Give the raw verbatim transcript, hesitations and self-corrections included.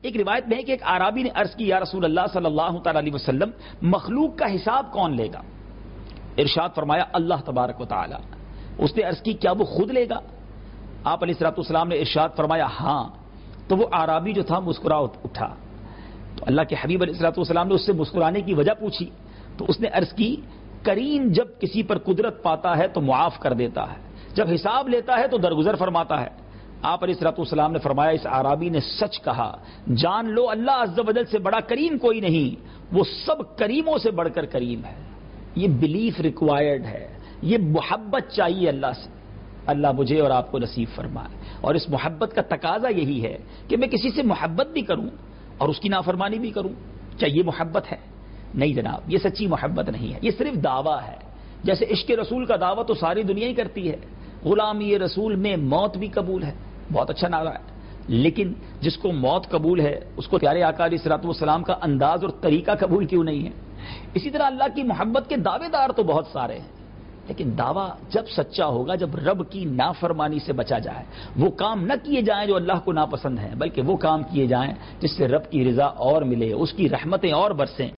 ایک روایت میں ہے کہ ایک اعرابی نے عرض کی یا رسول اللہ صلی اللہ تعالی علیہ وسلم مخلوق کا حساب کون لے گا؟ ارشاد فرمایا اللہ تبارک و تعالی۔ اس نے عرض کی کیا وہ خود لے گا؟ آپ علیہ الصلوۃ والسلام نے ارشاد فرمایا ہاں۔ تو وہ اعرابی جو تھا مسکرا اٹھا، تو اللہ کے حبیب علیہ الصلوۃ والسلام نے اس سے مسکرانے کی وجہ پوچھی، تو اس نے عرض کی کریم جب کسی پر قدرت پاتا ہے تو معاف کر دیتا ہے، جب حساب لیتا ہے تو درگزر فرماتا ہے۔ آپ علیہ الصلوۃ والسلام نے فرمایا اس اعرابی نے سچ کہا، جان لو اللہ عز و جل سے بڑا کریم کوئی نہیں، وہ سب کریموں سے بڑھ کر کریم ہے۔ یہ بلیف ریکوائرڈ ہے، یہ محبت چاہیے اللہ سے۔ اللہ مجھے اور آپ کو نصیب فرمائے، اور اس محبت کا تقاضا یہی ہے کہ میں کسی سے محبت بھی کروں اور اس کی نافرمانی بھی کروں۔ کیا یہ محبت ہے؟ نہیں جناب، یہ سچی محبت نہیں ہے، یہ صرف دعویٰ ہے۔ جیسے عشق رسول کا دعویٰ تو ساری دنیا ہی کرتی ہے، غلامی رسول میں موت بھی قبول ہے، بہت اچھا نعرہ ہے، لیکن جس کو موت قبول ہے اس کو پیارے آقا علیہ الصلوۃ والسلام کا انداز اور طریقہ قبول کیوں نہیں ہے؟ اسی طرح اللہ کی محبت کے دعوے دار تو بہت سارے ہیں، لیکن دعویٰ جب سچا ہوگا جب رب کی نافرمانی سے بچا جائے، وہ کام نہ کیے جائیں جو اللہ کو ناپسند ہیں، بلکہ وہ کام کیے جائیں جس سے رب کی رضا اور ملے، اس کی رحمتیں اور برسیں۔